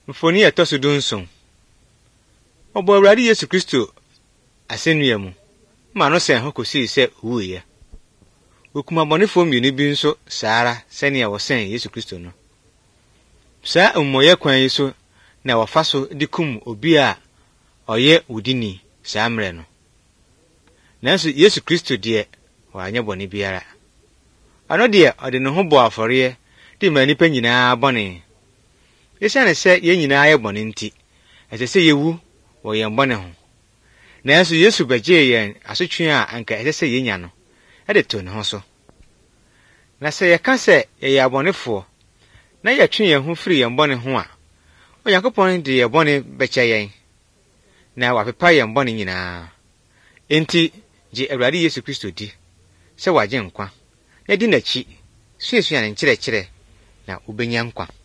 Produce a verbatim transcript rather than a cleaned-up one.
Mfoni etoso dunson. Obo Awurade Yesu Kristo asennua mu. Ma no sen ho kosi se wuye. Okuma bonefo mienu bi nso saara sene wo sen Yesu Kristo no. Sa ummoye kwan yi so na wafa so dikum obi a oye wudini sa mre no. Nanso Yesu Kristo de wanye bone biara. Ano de ode ne ho bo afore di ma nipa nyinaa bone. Yesiane se ye nyinaa ye bone nti, ese se yewu wo ye bone ho. Nanso Yesu beje yen asotwe a anka ese se yenya no, e de to ne ho so. Na se ye ka se ye abonefo, na ye twe ye ho firi ye bone ho a, Onyankopɔn de ye bone beche yen, na wapepa ye bone nyinaa. Enti je Awurade Yesu Kristo di, se waje nkwa, na di nachi, suesua ne nkyerɛkyerɛ na ubenya nkwa.